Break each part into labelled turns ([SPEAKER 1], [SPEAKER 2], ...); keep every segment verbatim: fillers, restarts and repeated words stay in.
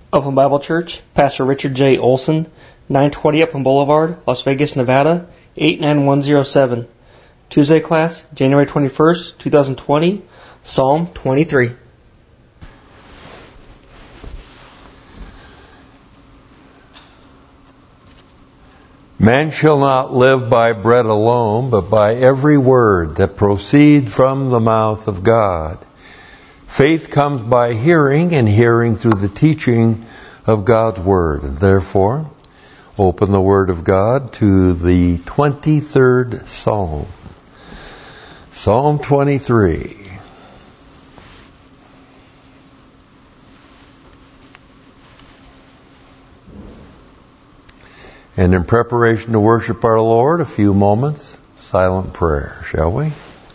[SPEAKER 1] Open Bible Church, Pastor Richard J. Olson, nine twenty Upland Boulevard, Las Vegas, Nevada, eight nine one zero seven. Tuesday class, January twenty-first, twenty twenty, Psalm twenty-three.
[SPEAKER 2] Man shall not live by bread alone, but by every word that proceeds from the mouth of God. Faith comes by hearing, and hearing through the teaching of God's Word. And therefore, open the Word of God to the twenty-third Psalm. Psalm twenty-three. And in preparation to worship our Lord, a few moments, silent prayer, shall we?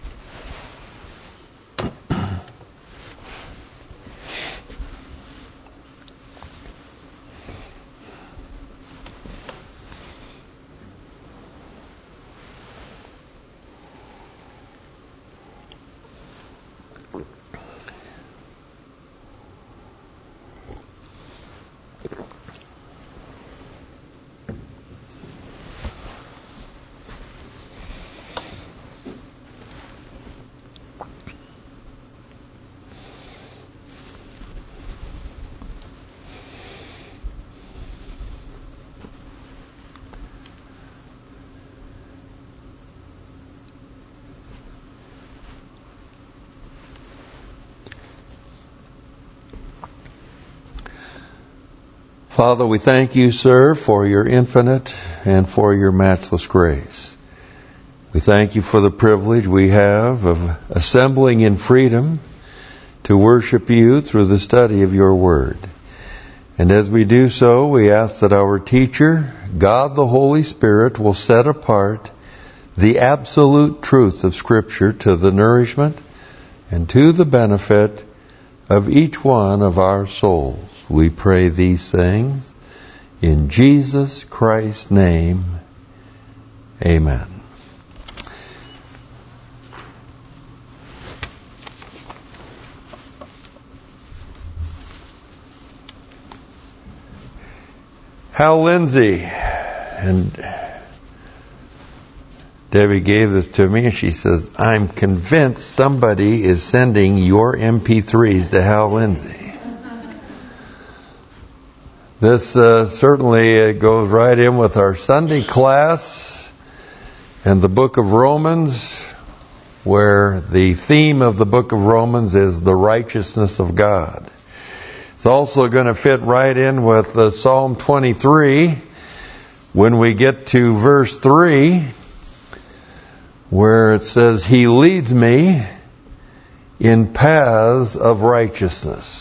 [SPEAKER 2] Father, we thank you, sir, for your infinite and for your matchless grace. We thank you for the privilege we have of assembling in freedom to worship you through the study of your word. And as we do so, we ask that our teacher, God the Holy Spirit, will set apart the absolute truth of Scripture to the nourishment and to the benefit of each one of our souls. We pray these things in Jesus Christ's name. Amen. Hal Lindsey, and Debbie gave this to me, and she says, I'm convinced somebody is sending your M P threes to Hal Lindsey. This uh, certainly uh, goes right in with our Sunday class and the book of Romans, where the theme of the book of Romans is the righteousness of God. It's also going to fit right in with uh, Psalm twenty-three when we get to verse three, where it says, He leads me in paths of righteousness.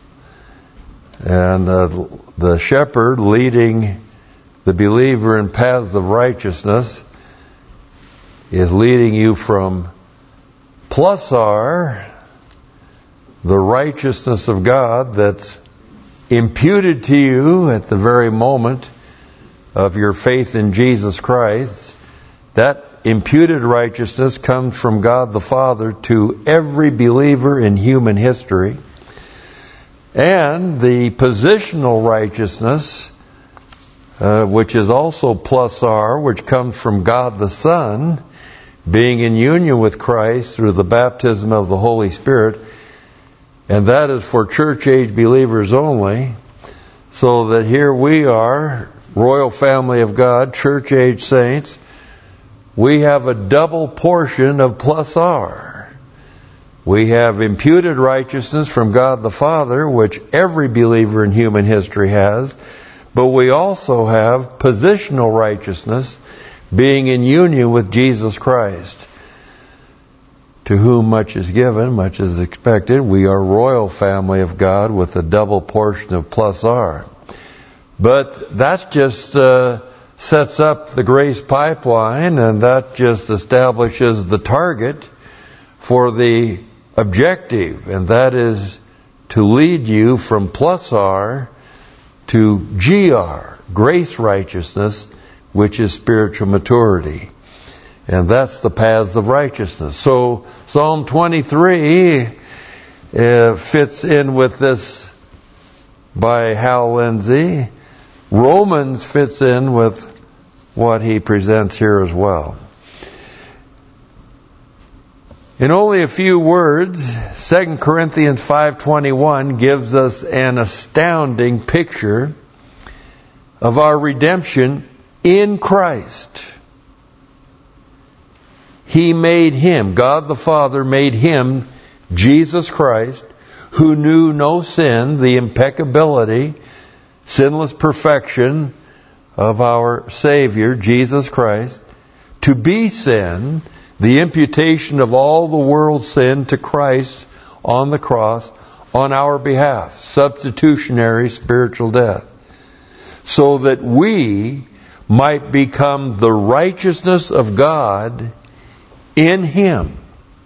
[SPEAKER 2] And uh, the shepherd leading the believer in paths of righteousness is leading you from plusar, the righteousness of God that's imputed to you at the very moment of your faith in Jesus Christ. That imputed righteousness comes from God the Father to every believer in human history. And the positional righteousness, uh, which is also plusar, which comes from God the Son, being in union with Christ through the baptism of the Holy Spirit. And that is for church-age believers only. So that here we are, royal family of God, church-age saints. We have a double portion of plusar. We have imputed righteousness from God the Father, which every believer in human history has. But we also have positional righteousness, being in union with Jesus Christ. To whom much is given, much is expected. We are royal family of God with a double portion of plusar. But that just uh, sets up the grace pipeline, and that just establishes the target for the objective, and that is to lead you from plusar to G R, grace righteousness, which is spiritual maturity. And that's the paths of righteousness. So Psalm twenty-three uh, fits in with this by Hal Lindsey, Romans fits in with what he presents here as well. In only a few words, Second Corinthians five twenty-one gives us an astounding picture of our redemption in Christ. He made Him, God the Father made Him, Jesus Christ, who knew no sin, the impeccability, sinless perfection of our Savior, Jesus Christ, to be sin, the imputation of all the world's sin to Christ on the cross on our behalf, substitutionary spiritual death, so that we might become the righteousness of God in Him.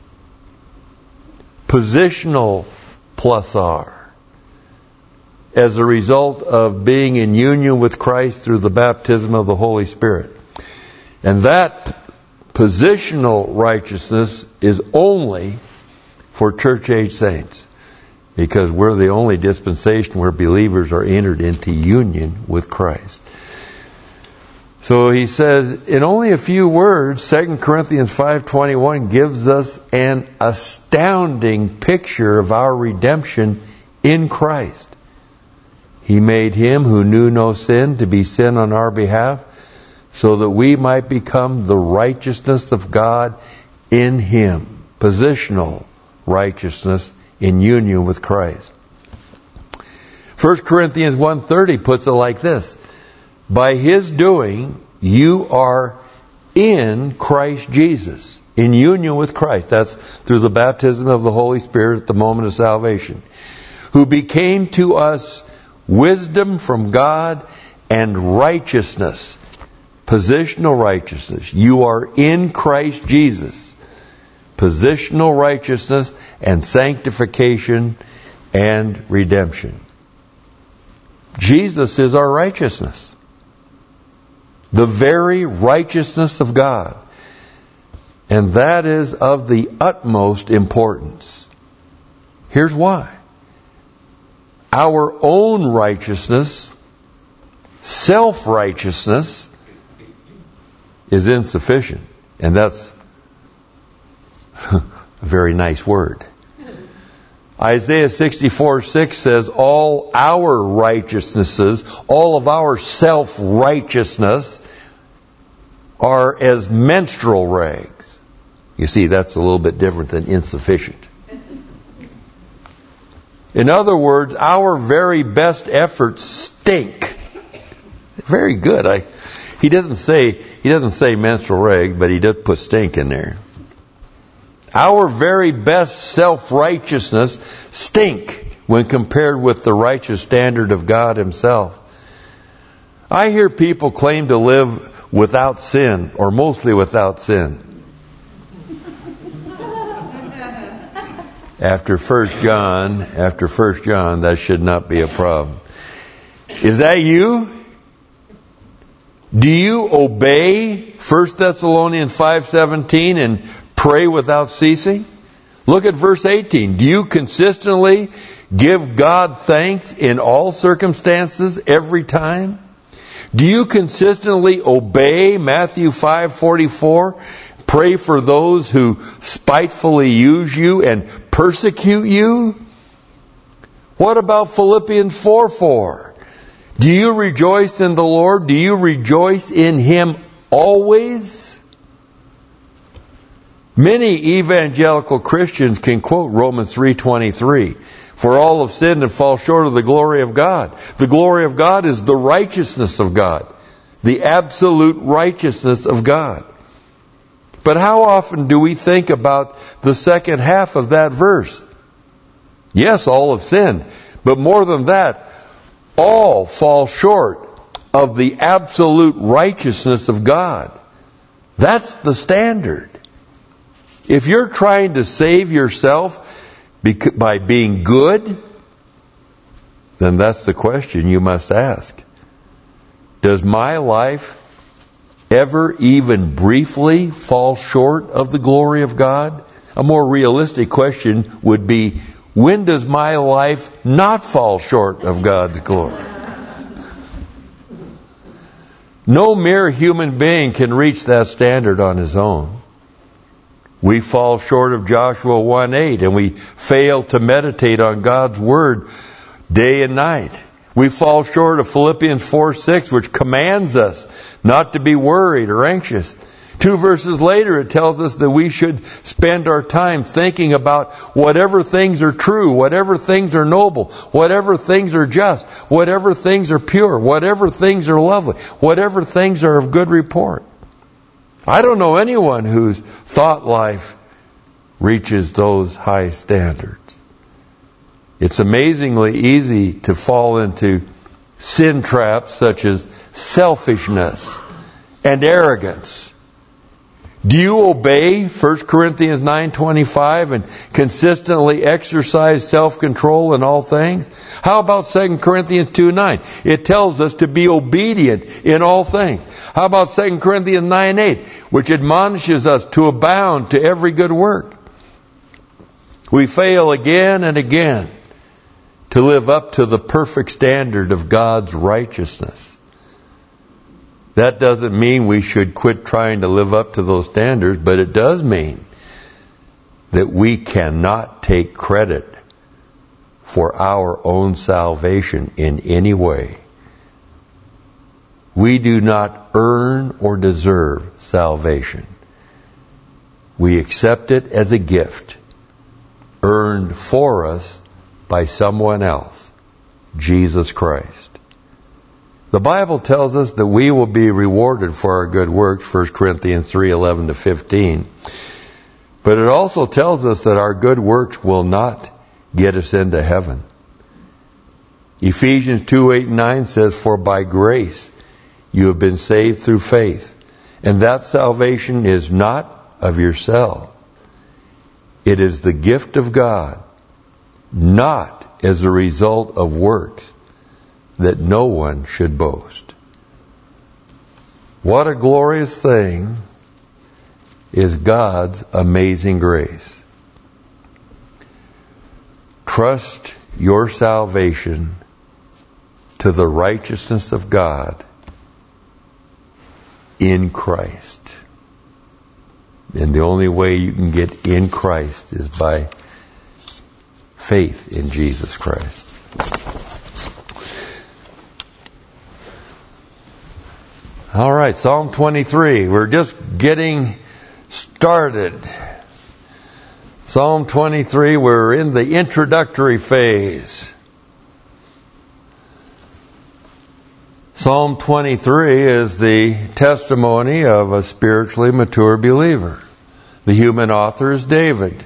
[SPEAKER 2] Positional plus R. As a result of being in union with Christ through the baptism of the Holy Spirit. And that positional righteousness is only for church-age saints, because we're the only dispensation where believers are entered into union with Christ. So he says, in only a few words, Second Corinthians five twenty-one gives us an astounding picture of our redemption in Christ. He made Him who knew no sin to be sin on our behalf, so that we might become the righteousness of God in Him. Positional righteousness in union with Christ. First Corinthians one thirty puts it like this: by His doing, you are in Christ Jesus, in union with Christ. That's through the baptism of the Holy Spirit at the moment of salvation. Who became to us wisdom from God and righteousness. Positional righteousness. You are in Christ Jesus. Positional righteousness and sanctification and redemption. Jesus is our righteousness. The very righteousness of God. And that is of the utmost importance. Here's why. Our own righteousness, self-righteousness, is insufficient. And that's a very nice word. Isaiah sixty-four six says, all our righteousnesses, all of our self-righteousness are as menstrual rags. You see, that's a little bit different than insufficient. In other words, our very best efforts stink. Very good. I, he doesn't say he doesn't say menstrual rag, but he does put stink in there. Our very best self-righteousness stink when compared with the righteous standard of God Himself. I hear people claim to live without sin, or mostly without sin. After First John, after First John, that should not be a problem. Is that you? Do you obey First Thessalonians five seventeen and pray without ceasing? Look at verse eighteen. Do you consistently give God thanks in all circumstances, every time? Do you consistently obey Matthew five forty-four? Pray for those who spitefully use you and persecute you? What about Philippians four four? Do you rejoice in the Lord? Do you rejoice in Him always? Many evangelical Christians can quote Romans three twenty-three. For all have sinned and fall short of the glory of God. The glory of God is the righteousness of God. The absolute righteousness of God. But how often do we think about the second half of that verse? Yes, all have sinned. But more than that, all fall short of the absolute righteousness of God. That's the standard. If you're trying to save yourself by being good, then that's the question you must ask. Does my life ever even briefly fall short of the glory of God? A more realistic question would be, when does my life not fall short of God's glory? No mere human being can reach that standard on his own. We fall short of Joshua one eight, and we fail to meditate on God's Word day and night. We fall short of Philippians four six, which commands us not to be worried or anxious. Two verses later, it tells us that we should spend our time thinking about whatever things are true, whatever things are noble, whatever things are just, whatever things are pure, whatever things are lovely, whatever things are of good report. I don't know anyone whose thought life reaches those high standards. It's amazingly easy to fall into sin traps such as selfishness and arrogance. Do you obey First Corinthians nine twenty-five and consistently exercise self-control in all things? How about Second Corinthians two nine? It tells us to be obedient in all things. How about Second Corinthians nine eight, which admonishes us to abound to every good work? We fail again and again to live up to the perfect standard of God's righteousness. That doesn't mean we should quit trying to live up to those standards, but it does mean that we cannot take credit for our own salvation in any way. We do not earn or deserve salvation. We accept it as a gift, earned for us by someone else, Jesus Christ. The Bible tells us that we will be rewarded for our good works, First Corinthians three eleven to fifteen. But it also tells us that our good works will not get us into heaven. Ephesians two eight and nine says, "For by grace you have been saved through faith, and that salvation is not of yourself. It is the gift of God, not as a result of works, that no one should boast." What a glorious thing is God's amazing grace. Trust your salvation to the righteousness of God in Christ. And the only way you can get in Christ is by faith in Jesus Christ. All right, Psalm twenty-three. We're just getting started. Psalm twenty-three, we're in the introductory phase. Psalm twenty-three is the testimony of a spiritually mature believer. The human author is David.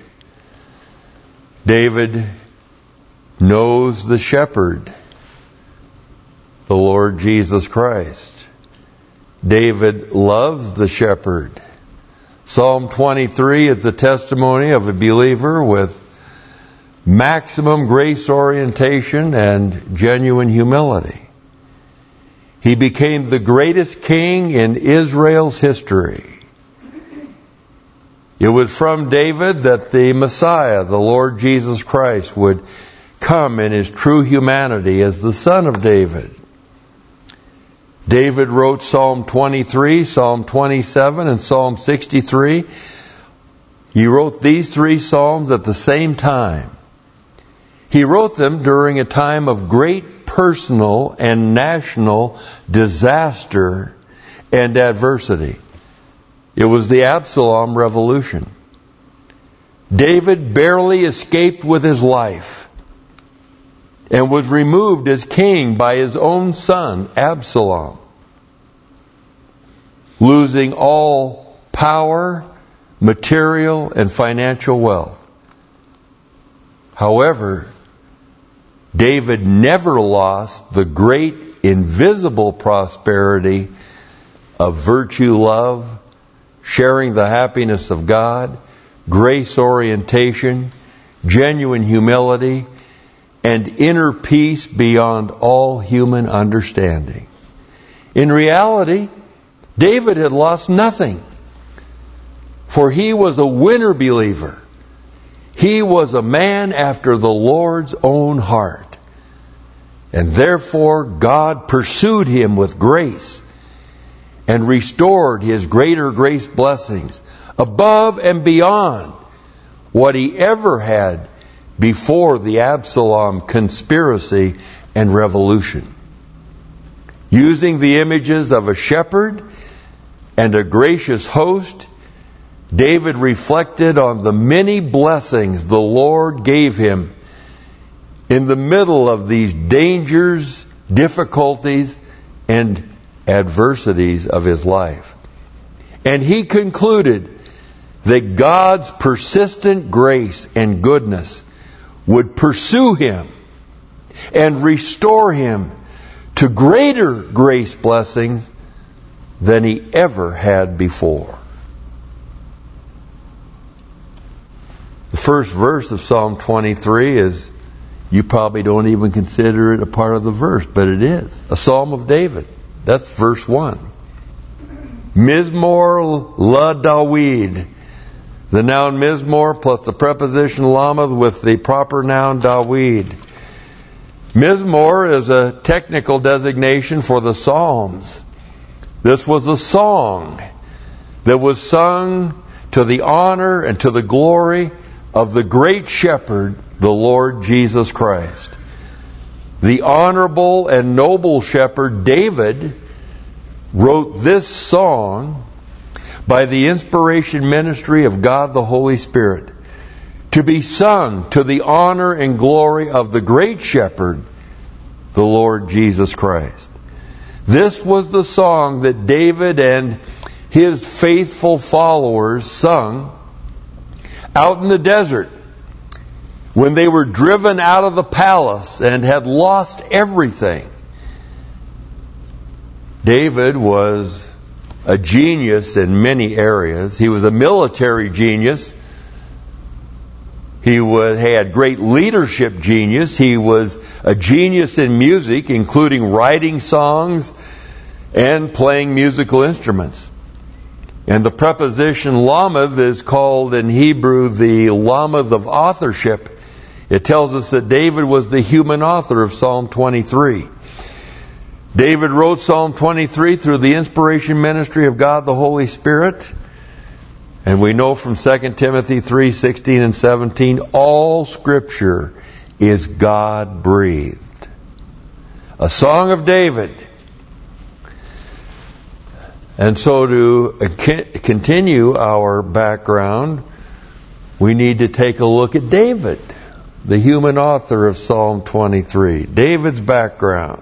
[SPEAKER 2] David knows the shepherd, the Lord Jesus Christ. David loves the shepherd. Psalm twenty-three is the testimony of a believer with maximum grace orientation and genuine humility. He became the greatest king in Israel's history. It was from David that the Messiah, the Lord Jesus Christ, would come in his true humanity as the Son of David. David wrote Psalm twenty-three, Psalm twenty-seven, and Psalm sixty-three. He wrote these three psalms at the same time. He wrote them during a time of great personal and national disaster and adversity. It was the Absalom revolution. David barely escaped with his life and was removed as king by his own son, Absalom, losing all power, material, and financial wealth. However, David never lost the great invisible prosperity of virtue love, sharing the happiness of God, grace orientation, genuine humility, and inner peace beyond all human understanding. In reality, David had lost nothing, for he was a winner believer. He was a man after the Lord's own heart. And therefore God pursued him with grace and restored his greater grace blessings above and beyond what he ever had before the Absalom conspiracy and revolution. Using the images of a shepherd and a gracious host, David reflected on the many blessings the Lord gave him in the middle of these dangers, difficulties, and adversities of his life. And he concluded that God's persistent grace and goodness would pursue him and restore him to greater grace blessings than he ever had before. The first verse of Psalm twenty-three is, you probably don't even consider it a part of the verse, but it is. A Psalm of David. That's verse one. Mizmor la Dawid. The noun Mizmor plus the preposition Lamed with the proper noun Dawid. Mizmor is a technical designation for the Psalms. This was a song that was sung to the honor and to the glory of the great shepherd, the Lord Jesus Christ. The honorable and noble shepherd David wrote this song by the inspiration ministry of God the Holy Spirit, to be sung to the honor and glory of the great shepherd, the Lord Jesus Christ. This was the song that David and his faithful followers sung out in the desert when they were driven out of the palace and had lost everything. David was a genius in many areas. He was a military genius. He was, had great leadership genius. He was a genius in music, including writing songs and playing musical instruments. And the preposition Lamed is called in Hebrew the Lamed of authorship. It tells us that David was the human author of Psalm twenty-three. David wrote Psalm twenty-three through the inspiration ministry of God the Holy Spirit. And we know from Second Timothy three sixteen and seventeen, all Scripture is God-breathed. A song of David. And so to continue our background, we need to take a look at David, the human author of Psalm twenty-three. David's background.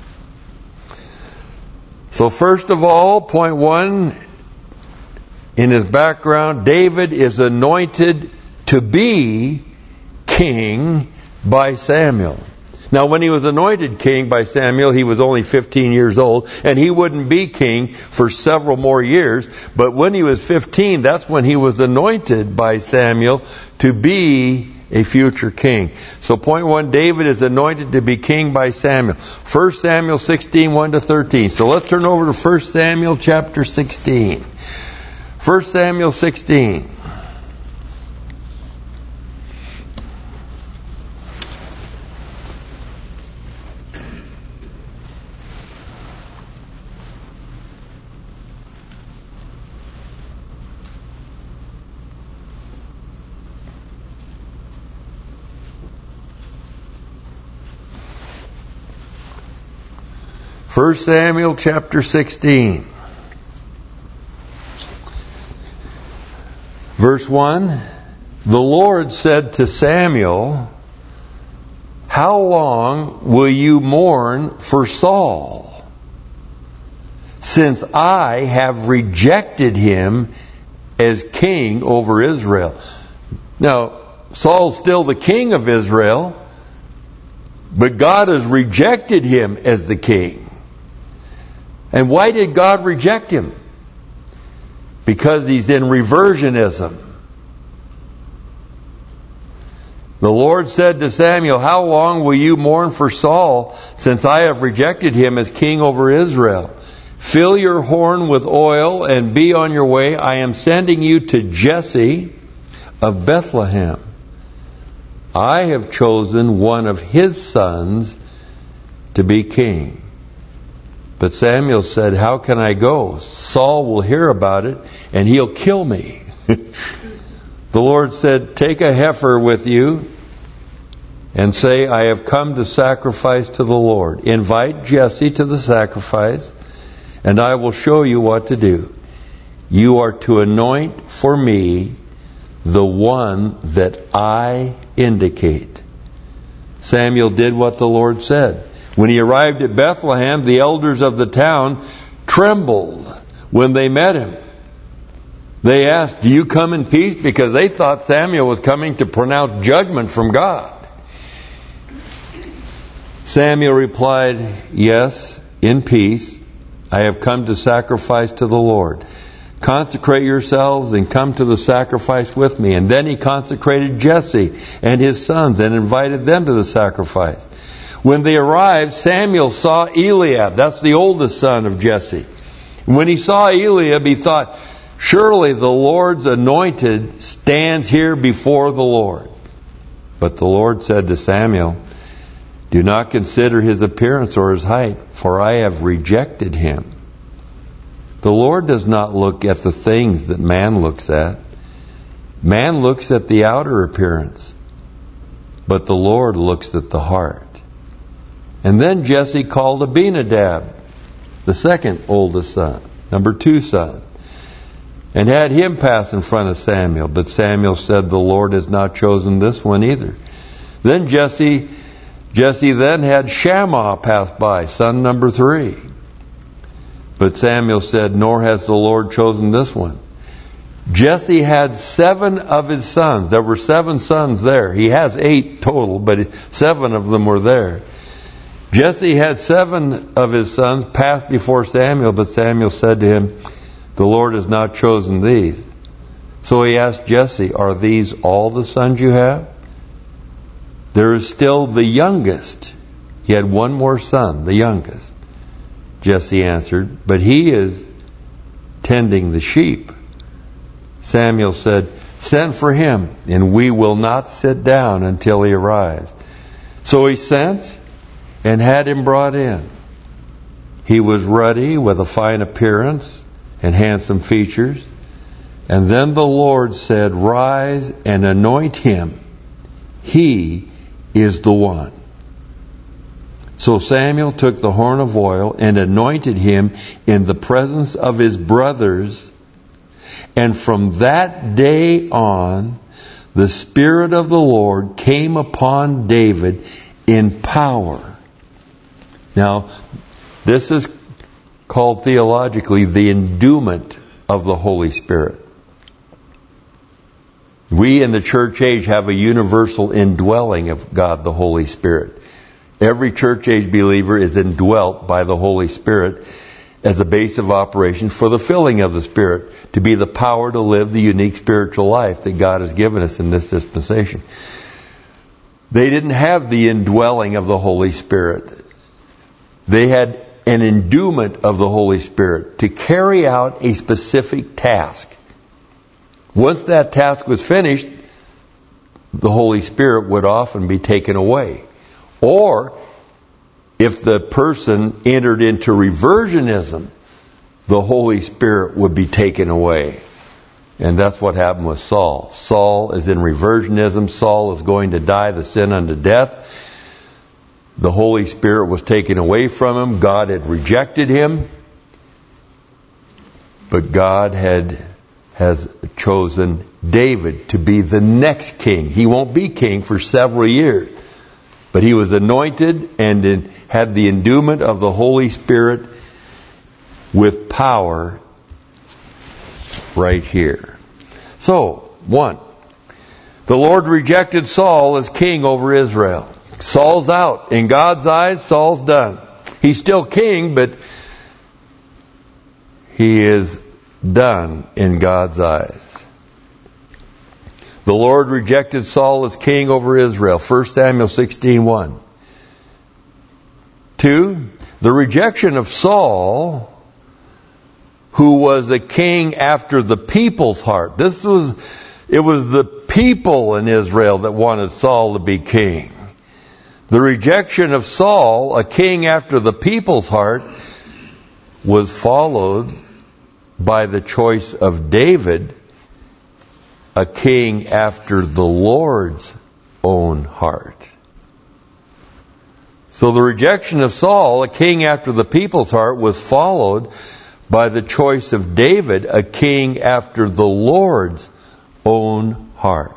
[SPEAKER 2] So first of all, point one, in his background, David is anointed to be king by Samuel. Now, when he was anointed king by Samuel, he was only fifteen years old, and he wouldn't be king for several more years. But when he was fifteen, that's when he was anointed by Samuel to be a future king. So point one, David is anointed to be king by Samuel. First Samuel sixteen, one to thirteen. So let's turn over to First Samuel chapter sixteen. First Samuel sixteen. First Samuel chapter sixteen. Verse one, the Lord said to Samuel, how long will you mourn for Saul, since I have rejected him as king over Israel? Now, Saul's still the king of Israel, but God has rejected him as the king. And why did God reject him? Because he's in reversionism. The Lord said to Samuel, how long will you mourn for Saul, since I have rejected him as king over Israel? Fill your horn with oil and be on your way. I am sending you to Jesse of Bethlehem, I have chosen one of his sons to be king. But Samuel said, how can I go? Saul will hear about it and he'll kill me. The Lord said, take a heifer with you and say, I have come to sacrifice to the Lord. Invite Jesse to the sacrifice, and I will show you what to do. You are to anoint for me the one that I indicate. Samuel did what the Lord said. When he arrived at Bethlehem, the elders of the town trembled when they met him. They asked, do you come in peace? Because they thought Samuel was coming to pronounce judgment from God. Samuel replied, yes, in peace. I have come to sacrifice to the Lord. Consecrate yourselves and come to the sacrifice with me. And then he consecrated Jesse and his sons and invited them to the sacrifice. When they arrived, Samuel saw Eliab. That's the oldest son of Jesse. When he saw Eliab, he thought, surely the Lord's anointed stands here before the Lord. But the Lord said to Samuel, do not consider his appearance or his height, for I have rejected him. The Lord does not look at the things that man looks at. Man looks at the outer appearance, but the Lord looks at the heart. And then Jesse called Abinadab, the second oldest son, number two son, and had him pass in front of Samuel. But Samuel said, the Lord has not chosen this one either. Then Jesse, Jesse then had Shammah pass by, son number three. But Samuel said, nor has the Lord chosen this one. Jesse had seven of his sons. There were seven sons there. He has eight total, but seven of them were there. Jesse had seven of his sons pass before Samuel, but Samuel said to him, the Lord has not chosen these. So he asked Jesse, are these all the sons you have? There is still the youngest. He had one more son, the youngest. Jesse answered, but he is tending the sheep. Samuel said, send for him, and we will not sit down until he arrives. So he sent and had him brought in. He was ruddy with a fine appearance and handsome features. And then the Lord said, rise and anoint him. He is the one. So Samuel took the horn of oil and anointed him in the presence of his brothers. And from that day on, the Spirit of the Lord came upon David in power. Now, this is called theologically the endowment of the Holy Spirit. We in the church age have a universal indwelling of God the Holy Spirit. Every church age believer is indwelt by the Holy Spirit as a base of operation for the filling of the Spirit, to be the power to live the unique spiritual life that God has given us in this dispensation. They didn't have the indwelling of the Holy Spirit. They had an endowment of the Holy Spirit to carry out a specific task. Once that task was finished, the Holy Spirit would often be taken away. Or, if the person entered into reversionism, the Holy Spirit would be taken away. And that's what happened with Saul. Saul is in reversionism. Saul is going to die the sin unto death. The Holy Spirit was taken away from him. God had rejected him. But God had has chosen David to be the next king. He won't be king for several years. But he was anointed and in, had the endowment of the Holy Spirit with power right here. So, one, the Lord rejected Saul as king over Israel. Saul's out. In God's eyes, Saul's done. He's still king, but he is done in God's eyes. The Lord rejected Saul as king over Israel. First Samuel sixteen one. Two, the rejection of Saul, who was a king after the people's heart. This was, it was the people in Israel that wanted Saul to be king. The rejection of Saul, a king after the people's heart, was followed by the choice of David, a king after the Lord's own heart. So the rejection of Saul, a king after the people's heart, was followed by the choice of David, a king after the Lord's own heart.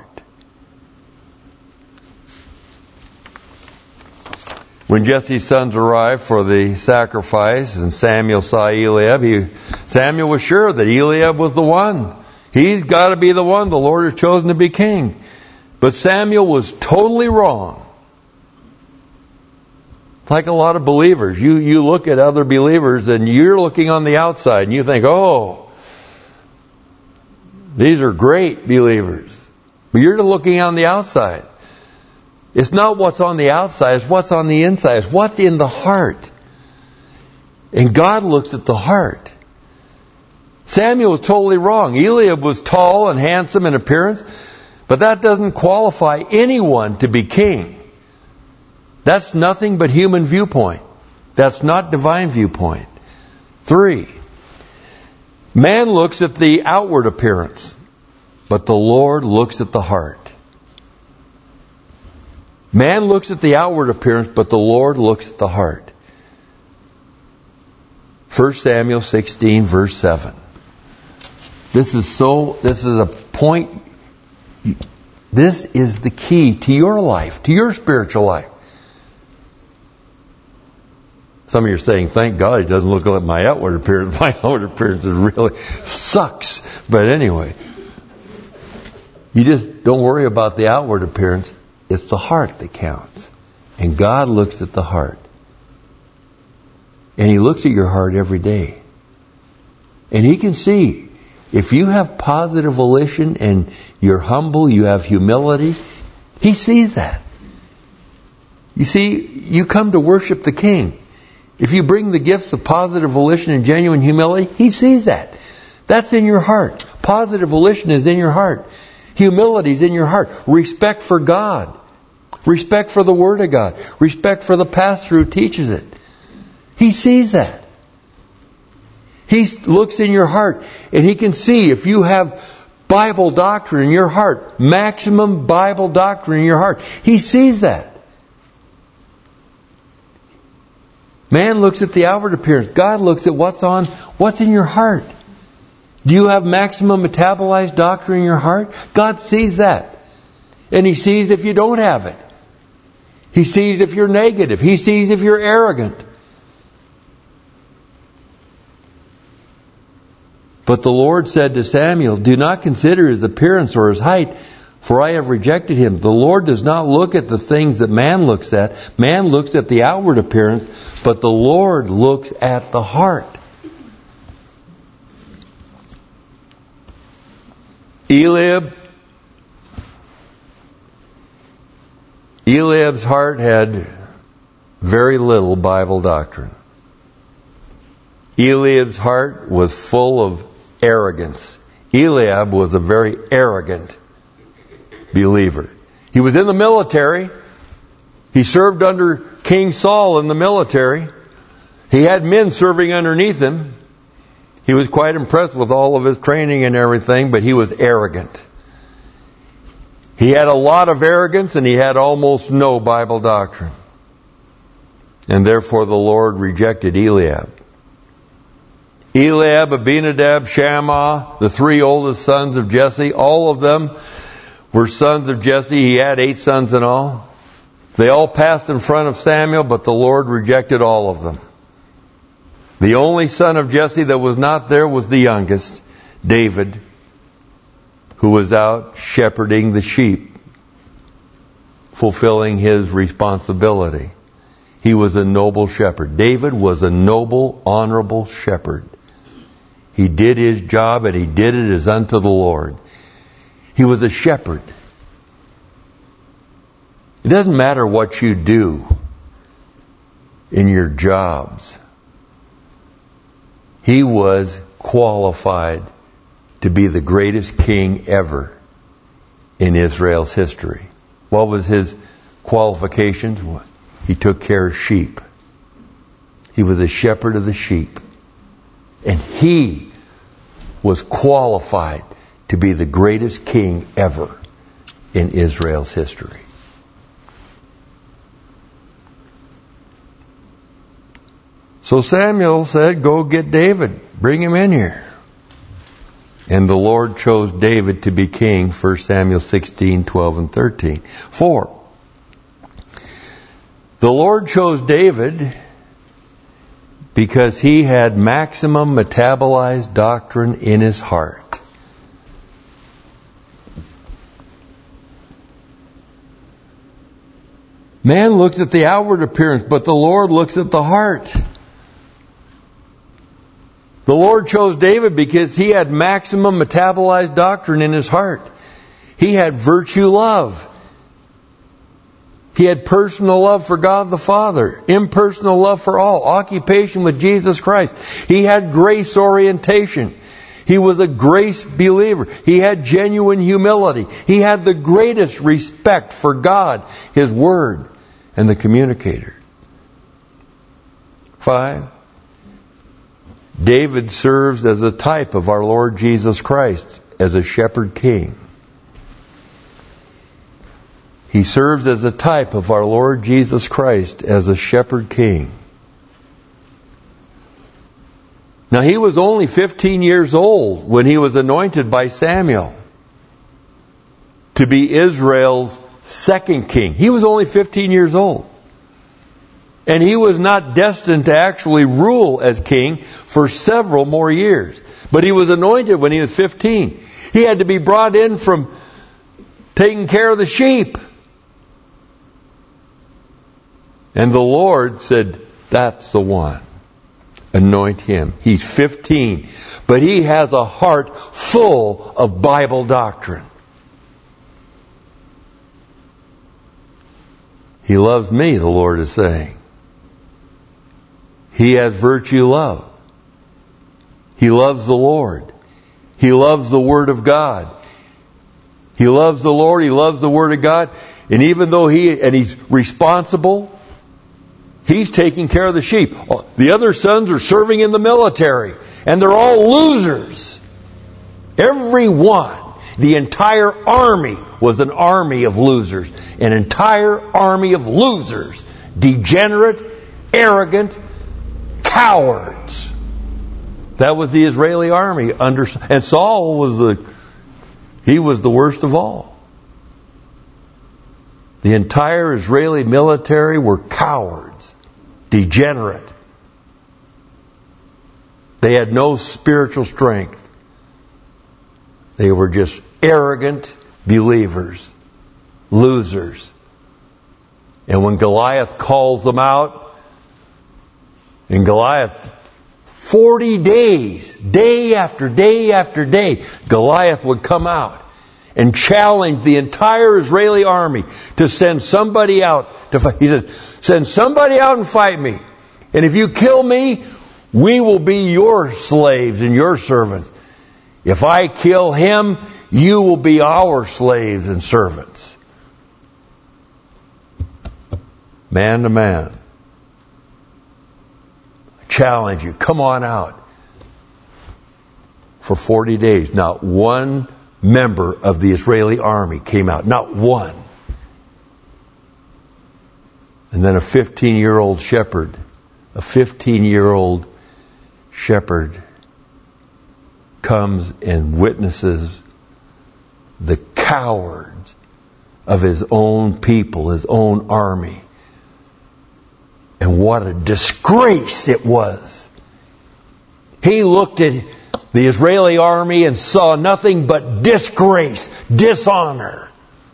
[SPEAKER 2] When Jesse's sons arrived for the sacrifice and Samuel saw Eliab, he, Samuel was sure that Eliab was the one. He's got to be the one the Lord has chosen to be king. But Samuel was totally wrong. Like a lot of believers, you, you look at other believers and you're looking on the outside and you think, oh, these are great believers. But you're looking on the outside. It's not what's on the outside, it's what's on the inside. It's what's in the heart. And God looks at the heart. Samuel was totally wrong. Eliab was tall and handsome in appearance, but that doesn't qualify anyone to be king. That's nothing but human viewpoint. That's not divine viewpoint. Three, man looks at the outward appearance, but the Lord looks at the heart. Man looks at the outward appearance, but the Lord looks at the heart. First Samuel sixteen, verse seven. This is so, this is a point, this is the key to your life, to your spiritual life. Some of you are saying, thank God he doesn't look like my outward appearance. My outward appearance really sucks. But anyway, you just don't worry about the outward appearance. It's the heart that counts. And God looks at the heart. And He looks at your heart every day. And He can see, if you have positive volition and you're humble, you have humility, He sees that. You see, you come to worship the King. If you bring the gifts of positive volition and genuine humility, He sees that. That's in your heart. Positive volition is in your heart. Humility is in your heart. Respect for God. Respect for the Word of God. Respect for the pastor who teaches it. He sees that. He looks in your heart and He can see if you have Bible doctrine in your heart, maximum Bible doctrine in your heart. He sees that. Man looks at the outward appearance. God looks at what's on, what's in your heart. Do you have maximum metabolized doctrine in your heart? God sees that. And He sees if you don't have it. He sees if you're negative. He sees if you're arrogant. But the Lord said to Samuel, do not consider his appearance or his height, for I have rejected him. The Lord does not look at the things that man looks at. Man looks at the outward appearance, but the Lord looks at the heart. Eliab, Eliab's heart had very little Bible doctrine. Eliab's heart was full of arrogance. Eliab was a very arrogant believer. He was in the military. He served under King Saul in the military. He had men serving underneath him. He was quite impressed with all of his training and everything, but he was arrogant. He had a lot of arrogance and he had almost no Bible doctrine. And therefore the Lord rejected Eliab. Eliab, Abinadab, Shammah, the three oldest sons of Jesse, all of them were sons of Jesse. He had eight sons in all. They all passed in front of Samuel, but the Lord rejected all of them. The only son of Jesse that was not there was the youngest, David, who was out shepherding the sheep, fulfilling his responsibility. He was a noble shepherd. David was a noble, honorable shepherd. He did his job and he did it as unto the Lord. He was a shepherd. It doesn't matter what you do in your jobs. He was qualified to be the greatest king ever in Israel's history. What was his qualifications? He took care of sheep. He was a shepherd of the sheep. And he was qualified to be the greatest king ever in Israel's history. So Samuel said, go get David. Bring him in here. And the Lord chose David to be king, First Samuel sixteen, twelve, and thirteen. Four. The Lord chose David because he had maximum metabolized doctrine in his heart. Man looks at the outward appearance, but the Lord looks at the heart. The Lord chose David because he had maximum metabolized doctrine in his heart. He had virtue love. He had personal love for God the Father, impersonal love for all, occupation with Jesus Christ. He had grace orientation. He was a grace believer. He had genuine humility. He had the greatest respect for God, His Word, and the communicator. Five. David serves as a type of our Lord Jesus Christ as a shepherd king. He serves as a type of our Lord Jesus Christ as a shepherd king. Now, he was only fifteen years old when he was anointed by Samuel to be Israel's second king. He was only fifteen years old. And he was not destined to actually rule as king for several more years. But he was anointed when he was fifteen. He had to be brought in from taking care of the sheep. And the Lord said, that's the one. Anoint him. He's fifteen. But he has a heart full of Bible doctrine. He loves me, the Lord is saying. He has virtue love. He loves the Lord. He loves the Word of God. He loves the Lord. He loves the Word of God. And even though he, and he's responsible, he's taking care of the sheep. The other sons are serving in the military. And they're all losers. Every one. The entire army was an army of losers. An entire army of losers. Degenerate, arrogant, cowards. That was the Israeli army under, and Saul was the, he was the worst of all. The entire Israeli military were cowards, degenerate. They had no spiritual strength. They were just arrogant believers, losers. And when Goliath calls them out, and Goliath, forty days, day after day after day, Goliath would come out and challenge the entire Israeli army to send somebody out to fight. He says, send somebody out and fight me. And if you kill me, we will be your slaves and your servants. If I kill him, you will be our slaves and servants. Man to man. Challenge you. Come on out. For forty days, not one member of the Israeli army came out. Not one. And then a fifteen-year-old shepherd, a fifteen-year-old shepherd comes and witnesses the cowards of his own people, his own army. And what a disgrace it was. He looked at the Israeli army and saw nothing but disgrace, dishonor.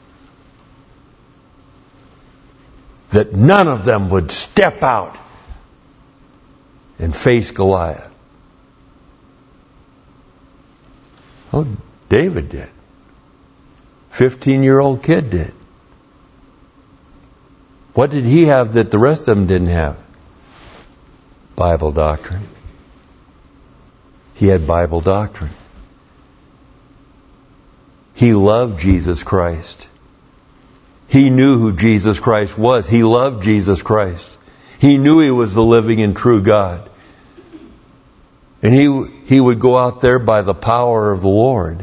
[SPEAKER 2] That none of them would step out and face Goliath. Oh, David did. Fifteen-year-old kid did. What did he have that the rest of them didn't have? Bible doctrine. He had Bible doctrine. He loved Jesus Christ. He knew who Jesus Christ was. He loved Jesus Christ. He knew He was the living and true God. And he, he would go out there by the power of the Lord.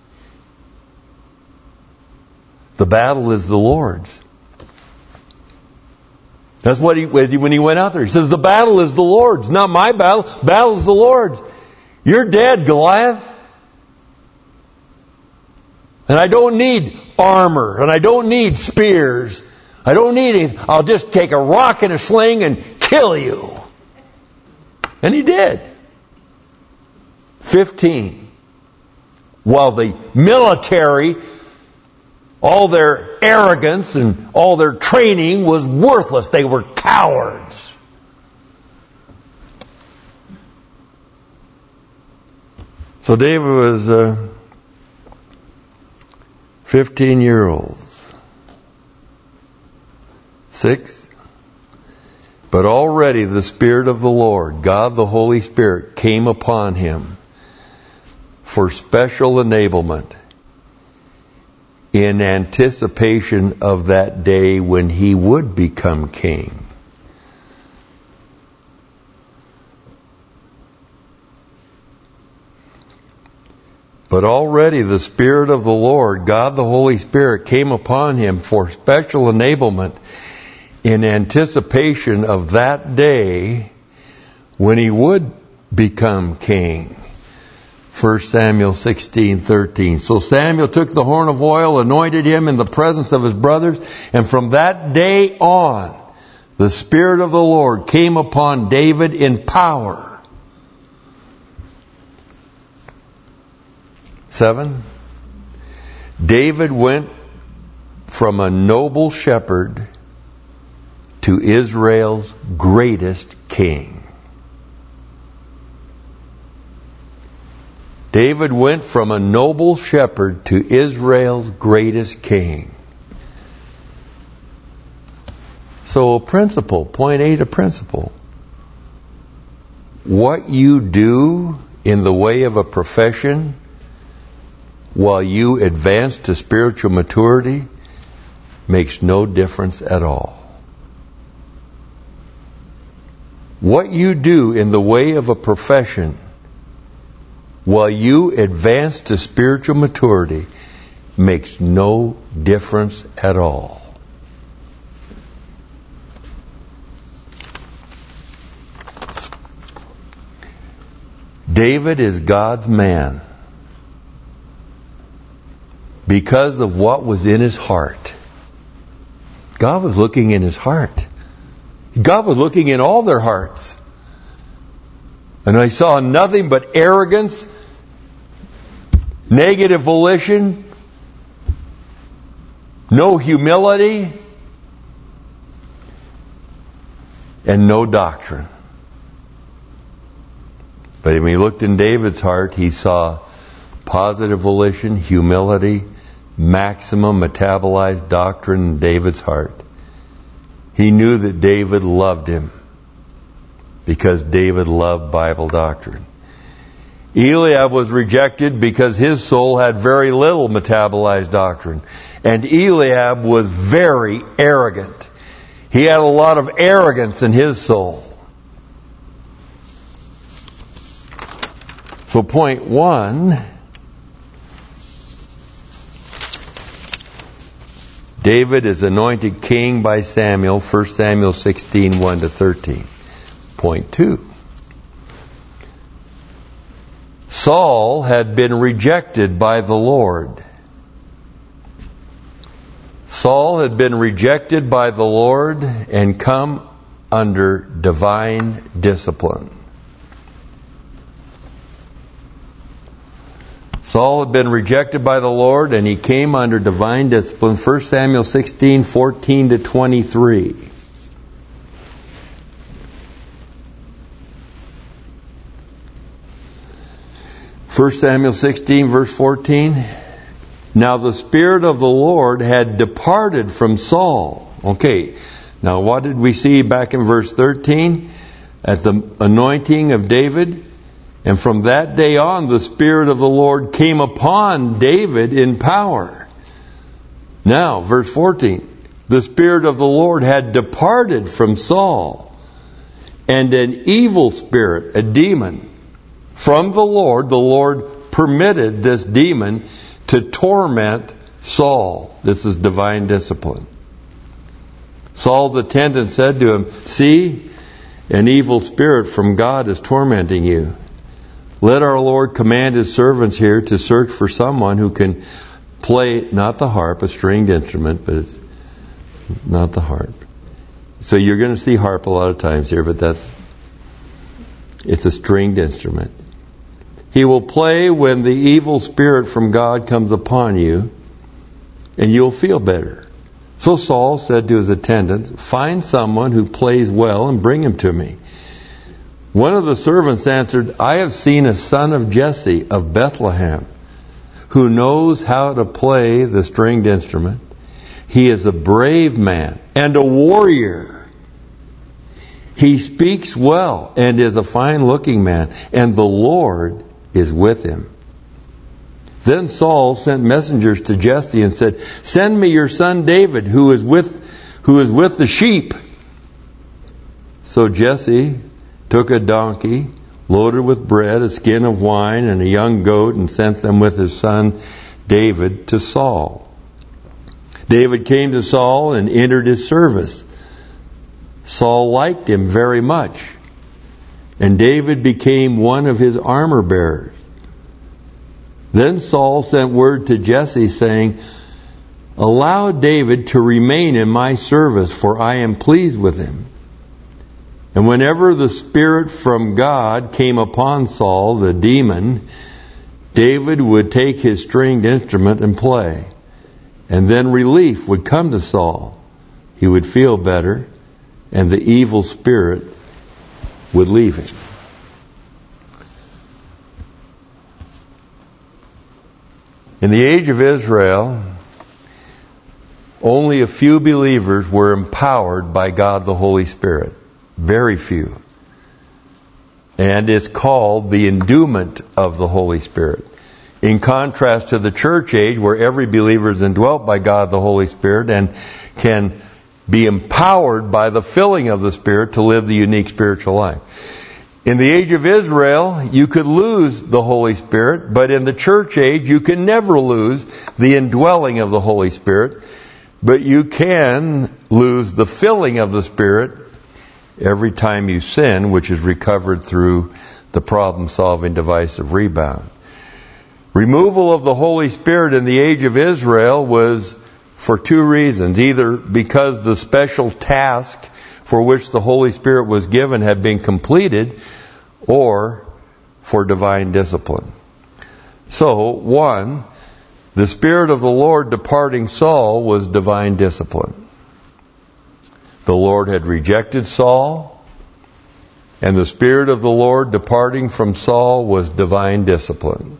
[SPEAKER 2] The battle is the Lord's. That's what he, when he went out there, he says, the battle is the Lord's, not my battle. Battle is the Lord's. You're dead, Goliath. And I don't need armor, and I don't need spears. I don't need anything. I'll just take a rock and a sling and kill you. And he did. Fifteen. While the military, all their arrogance and all their training was worthless. They were cowards. So David was uh, fifteen-year-old. Six. But already the Spirit of the Lord, God the Holy Spirit, came upon him for special enablement in anticipation of that day when he would become king. But already the Spirit of the Lord, God the Holy Spirit, came upon him for special enablement in anticipation of that day when he would become king. First Samuel sixteen thirteen. So Samuel took the horn of oil, anointed him in the presence of his brothers, and from that day on, the Spirit of the Lord came upon David in power. Seven. David went from a noble shepherd to Israel's greatest king. David went from a noble shepherd to Israel's greatest king. So a principle, point A to principle. What you do in the way of a profession while you advance to spiritual maturity makes no difference at all. What you do in the way of a profession while you advance to spiritual maturity makes no difference at all. David is God's man because of what was in his heart. God was looking in his heart. God was looking in all their hearts. And I saw nothing but arrogance, negative volition, no humility, and no doctrine. But when he looked in David's heart, he saw positive volition, humility, maximum metabolized doctrine in David's heart. He knew that David loved him because David loved Bible doctrine. Eliab was rejected because his soul had very little metabolized doctrine. And Eliab was very arrogant. He had a lot of arrogance in his soul. So point one, David is anointed king by Samuel, First Samuel sixteen, one to thirteen. Point two, Saul had been rejected by the Lord. Saul had been rejected by the Lord and come under divine discipline. Saul had been rejected by the Lord and he came under divine discipline. First Samuel sixteen, fourteen to twenty-three. First Samuel sixteen, verse fourteen. Now the Spirit of the Lord had departed from Saul. Okay, now what did we see back in verse thirteen? At the anointing of David, And from that day on, the Spirit of the Lord came upon David in power. Now, verse fourteen. The Spirit of the Lord had departed from Saul, and an evil spirit, a demon, from the Lord, the Lord permitted this demon to torment Saul. This is divine discipline. Saul's attendant said to him, "See, an evil spirit from God is tormenting you. Let our Lord command his servants here to search for someone who can play, not the harp, a stringed instrument, but it's not the harp." So you're going to see harp a lot of times here, but that's, it's a stringed instrument. "He will play when the evil spirit from God comes upon you, and you'll feel better." So Saul said to his attendants, "Find someone who plays well and bring him to me." One of the servants answered, "I have seen a son of Jesse of Bethlehem who knows how to play the stringed instrument. He is a brave man and a warrior. He speaks well and is a fine-looking man, and the Lord is with him." Then Saul sent messengers to Jesse and said, "Send me your son David, who is with who is with the sheep." So Jesse took a donkey loaded with bread, a skin of wine, and a young goat, and sent them with his son David to Saul. David came to Saul and entered his service. Saul liked him very much, and David became one of his armor bearers. Then Saul sent word to Jesse, saying, "Allow David to remain in my service, for I am pleased with him." And whenever the Spirit from God came upon Saul, the demon, David would take his stringed instrument and play. And then relief would come to Saul. He would feel better, and the evil spirit would leave him. In the age of Israel, only a few believers were empowered by God the Holy Spirit. Very few. And it's called the endowment of the Holy Spirit. In contrast to the church age, where every believer is indwelt by God the Holy Spirit and can be empowered by the filling of the Spirit to live the unique spiritual life. In the age of Israel, you could lose the Holy Spirit, but in the church age, you can never lose the indwelling of the Holy Spirit, but you can lose the filling of the Spirit every time you sin, which is recovered through the problem-solving device of rebound. Removal of the Holy Spirit in the age of Israel was for two reasons. Either because the special task for which the Holy Spirit was given had been completed, or for divine discipline. So, one, the Spirit of the Lord departing Saul was divine discipline. The Lord had rejected Saul, and the Spirit of the Lord departing from Saul was divine discipline.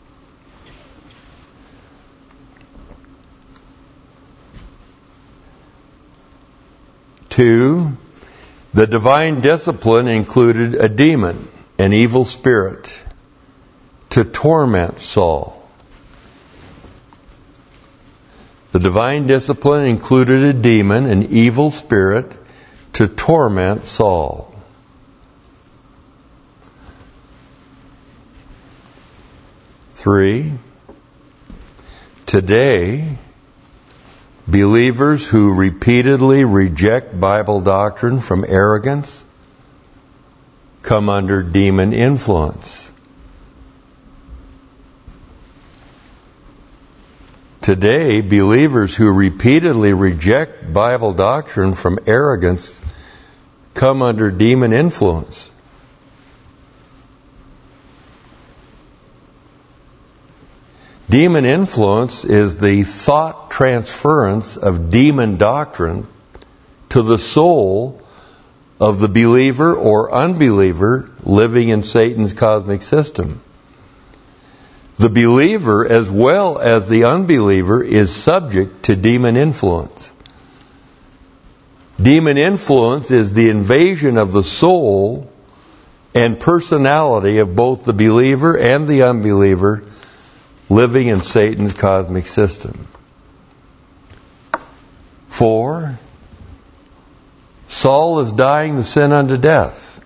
[SPEAKER 2] Two, the divine discipline included a demon, an evil spirit, to torment Saul. The divine discipline included a demon, an evil spirit, to torment Saul. Three, today, believers who repeatedly reject Bible doctrine from arrogance come under demon influence. Today, believers who repeatedly reject Bible doctrine from arrogance come under demon influence. Demon influence is the thought transference of demon doctrine to the soul of the believer or unbeliever living in Satan's cosmic system. The believer, as well as the unbeliever, is subject to demon influence. Demon influence is the invasion of the soul and personality of both the believer and the unbeliever living in Satan's cosmic system. Four, Saul is dying the sin unto death.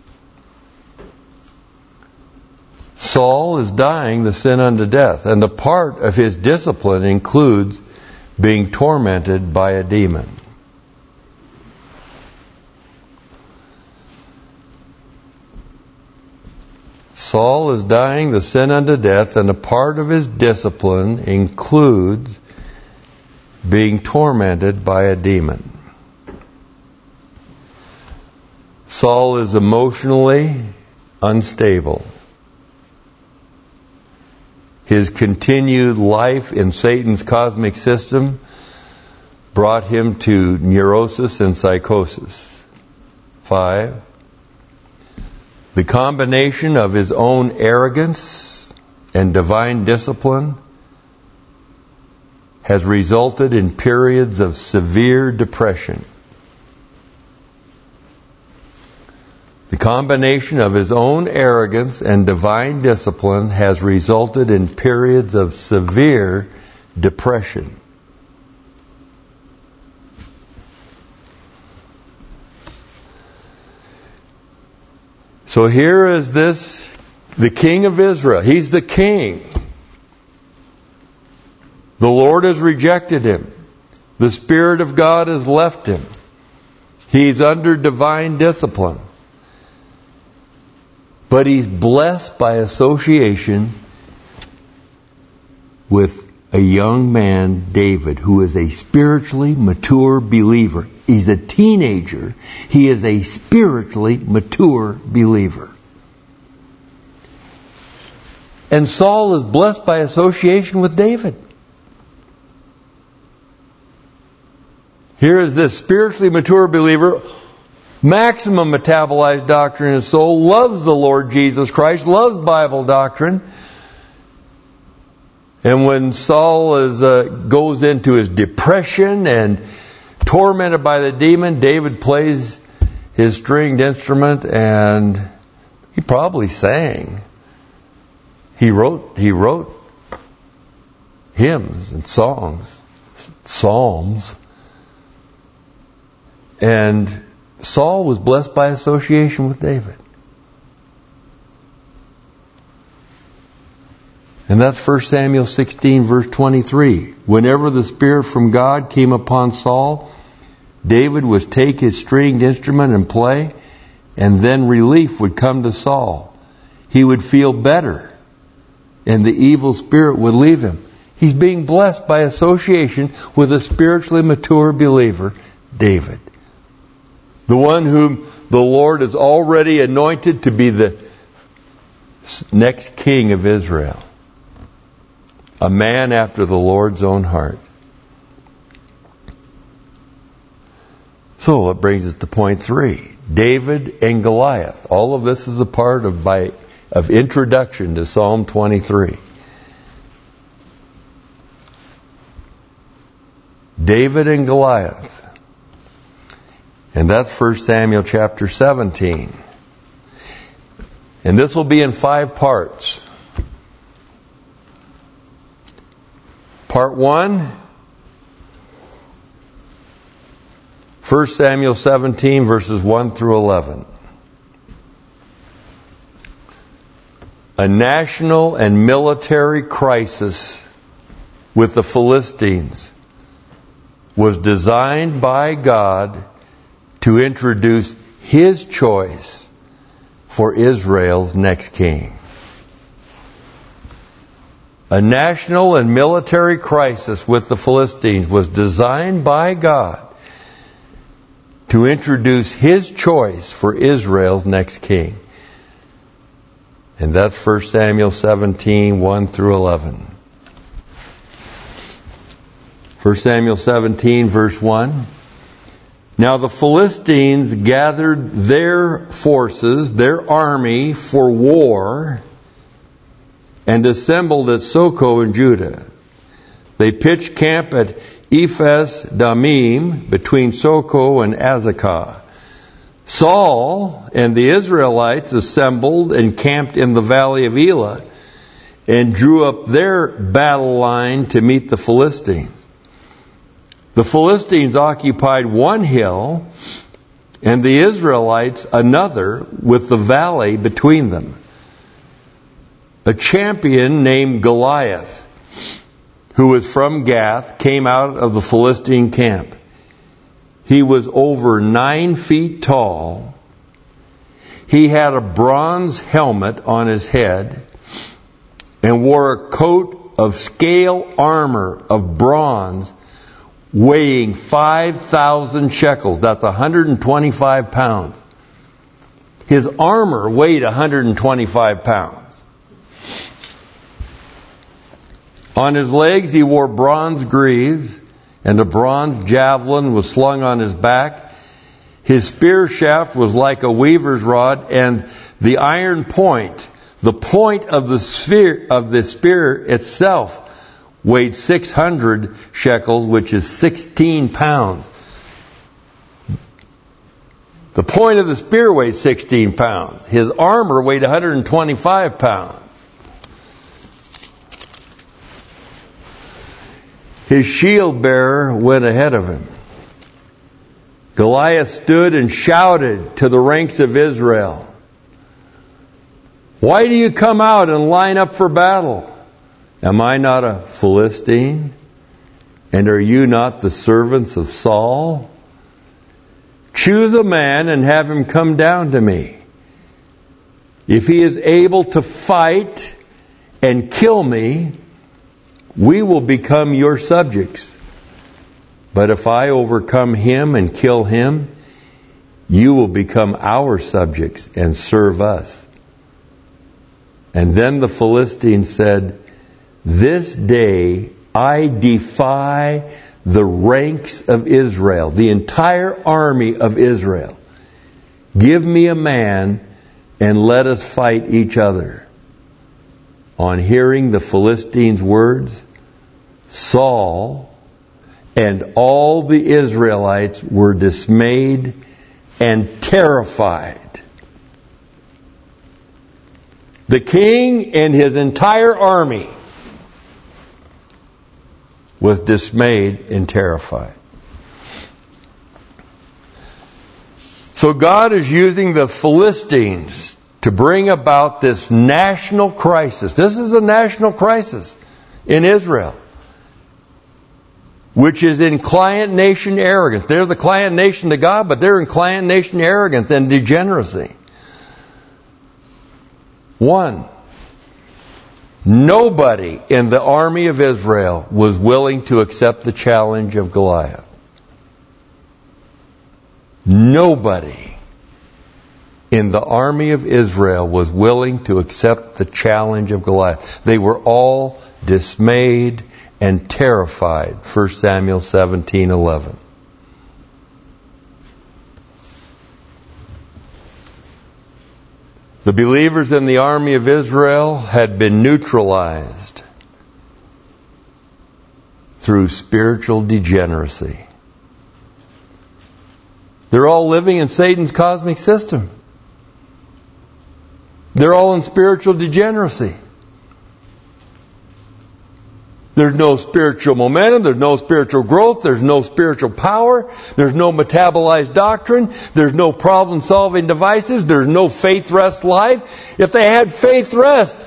[SPEAKER 2] Saul is dying the sin unto death, and the part of his discipline includes being tormented by a demon. Saul is dying the sin unto death, and a part of his discipline includes being tormented by a demon. Saul is emotionally unstable. His continued life in Satan's cosmic system brought him to neurosis and psychosis. Five, the combination of his own arrogance and divine discipline has resulted in periods of severe depression. The combination of his own arrogance and divine discipline has resulted in periods of severe depression. So here is this, the king of Israel. He's the king. The Lord has rejected him. The Spirit of God has left him. He's under divine discipline. But he's blessed by association with a young man, David, who is a spiritually mature believer. He's a teenager. He is a spiritually mature believer. And Saul is blessed by association with David. Here is this spiritually mature believer, maximum metabolized doctrine in his soul, loves the Lord Jesus Christ, loves Bible doctrine. And when Saul is, uh, goes into his depression and tormented by the demon, David plays his stringed instrument, and he probably sang. He wrote, he wrote hymns and songs, psalms. And Saul was blessed by association with David. And that's First Samuel sixteen, verse twenty-three. Whenever the Spirit from God came upon Saul, David would take his stringed instrument and play, and then relief would come to Saul. He would feel better, and the evil spirit would leave him. He's being blessed by association with a spiritually mature believer, David. The one whom the Lord has already anointed to be the next king of Israel. A man after the Lord's own heart. So it brings us to point three. David and Goliath. All of this is a part of by of introduction to Psalm twenty-three. David and Goliath. And that's First Samuel chapter seventeen. And this will be in five parts. Part one, First Samuel seventeen, verses one through eleven. A national and military crisis with the Philistines was designed by God to introduce His choice for Israel's next king. A national and military crisis with the Philistines was designed by God to introduce His choice for Israel's next king. And that's First Samuel seventeen, one through eleven. First Samuel seventeen, verse one. Now the Philistines gathered their forces, their army, for war, and assembled at Soko in Judah. They pitched camp at Ephes Damim, between Soko and Azekah. Saul and the Israelites assembled and camped in the valley of Elah and drew up their battle line to meet the Philistines. The Philistines occupied one hill and the Israelites another, with the valley between them. A champion named Goliath, who was from Gath, came out of the Philistine camp. He was over nine feet tall. He had a bronze helmet on his head and wore a coat of scale armor of bronze weighing five thousand shekels. That's one hundred twenty-five pounds. His armor weighed one hundred twenty-five pounds. On his legs he wore bronze greaves, and a bronze javelin was slung on his back. His spear shaft was like a weaver's rod, and the iron point, the point of the sphere of the spear itself, weighed six hundred shekels, which is sixteen pounds. The point of the spear weighed sixteen pounds. His armor weighed one hundred twenty-five pounds. His shield bearer went ahead of him. Goliath stood and shouted to the ranks of Israel, "Why do you come out and line up for battle? Am I not a Philistine? And are you not the servants of Saul? Choose a man and have him come down to me. If he is able to fight and kill me, we will become your subjects. But if I overcome him and kill him, you will become our subjects and serve us." And then the Philistines said, "This day I defy the ranks of Israel, the entire army of Israel. Give me a man and let us fight each other." On hearing the Philistines' words, Saul and all the Israelites were dismayed and terrified. The king and his entire army was dismayed and terrified. So God is using the Philistines to bring about this national crisis. This is a national crisis in Israel, which is in client nation arrogance. They're the client nation to God, but they're in client nation arrogance and degeneracy. One, nobody in the army of Israel was willing to accept the challenge of Goliath. Nobody in the army of Israel was willing to accept the challenge of Goliath. They were all dismayed and terrified. First Samuel seventeen eleven. The believers in the army of Israel had been neutralized through spiritual degeneracy. They're all living in Satan's cosmic system. They're all in spiritual degeneracy. There's no spiritual momentum. There's no spiritual growth. There's no spiritual power. There's no metabolized doctrine. There's no problem-solving devices. There's no faith rest life. If they had faith rest,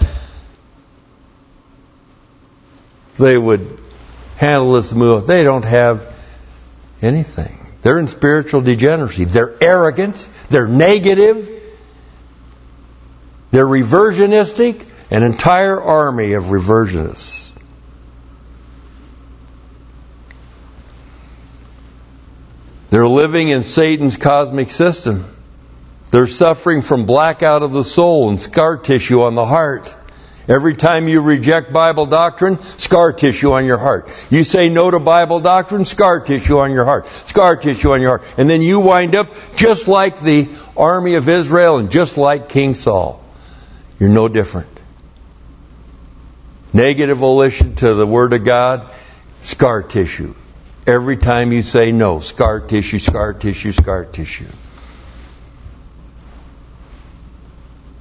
[SPEAKER 2] they would handle this move. They don't have anything. They're in spiritual degeneracy. They're arrogant. They're negative. They're reversionistic. An entire army of reversionists. They're living in Satan's cosmic system. They're suffering from blackout of the soul and scar tissue on the heart. Every time you reject Bible doctrine, scar tissue on your heart. You say no to Bible doctrine, scar tissue on your heart. Scar tissue on your heart. And then you wind up just like the army of Israel and just like King Saul. You're no different. Negative volition to the Word of God, scar tissue. Every time you say no, scar tissue, scar tissue, scar tissue.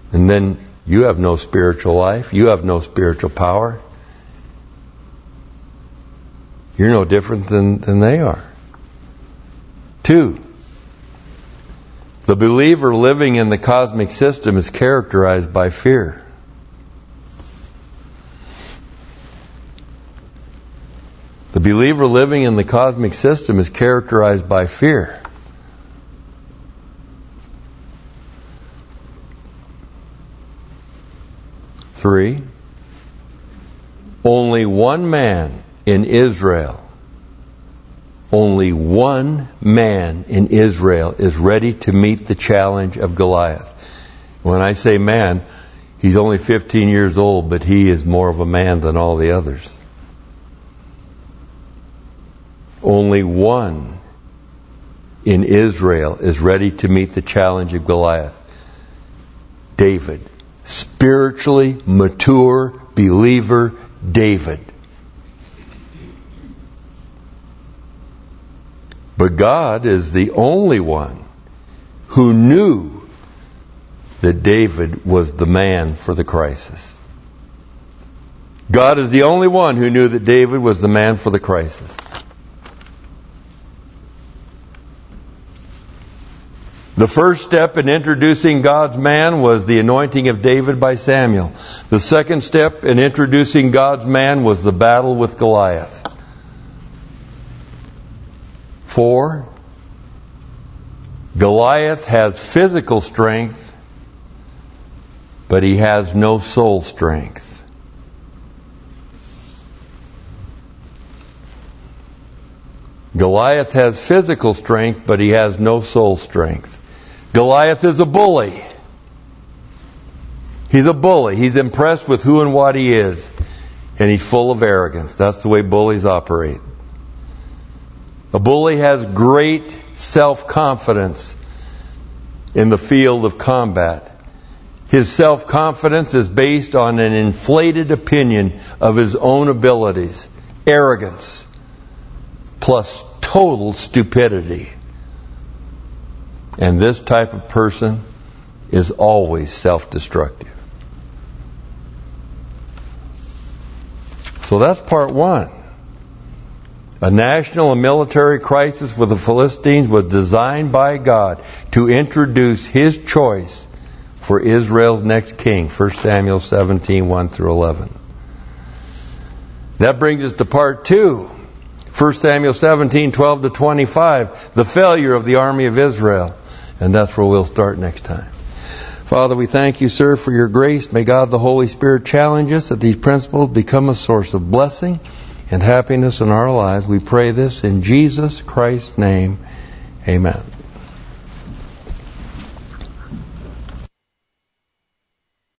[SPEAKER 2] And then you have no spiritual life. You have no spiritual power. You're no different than, than they are. Two, the believer living in the cosmic system is characterized by fear. The believer living in the cosmic system is characterized by fear. Three, only one man in Israel, only one man in Israel is ready to meet the challenge of Goliath. When I say man, he's only fifteen years old, but he is more of a man than all the others. Only one in Israel is ready to meet the challenge of Goliath. David. Spiritually mature believer David. But God is the only one who knew that David was the man for the crisis. God is the only one who knew that David was the man for the crisis. The first step in introducing God's man was the anointing of David by Samuel. The second step in introducing God's man was the battle with Goliath. Four, Goliath has physical strength, but he has no soul strength. Goliath has physical strength, but he has no soul strength. Goliath is a bully. He's a bully. He's impressed with who and what he is. And he's full of arrogance. That's the way bullies operate. A bully has great self-confidence in the field of combat. His self-confidence is based on an inflated opinion of his own abilities. Arrogance plus total stupidity. And this type of person is always self-destructive. So that's part one. A national and military crisis with the Philistines was designed by God to introduce His choice for Israel's next king. First Samuel seventeen, one through eleven. That brings us to part two. First Samuel seventeen, twelve to twenty-five. The failure of the army of Israel. And that's where we'll start next time. Father, we thank you, sir, for your grace. May God the Holy Spirit challenge us that these principles become a source of blessing and happiness in our lives. We pray this in Jesus Christ's name. Amen.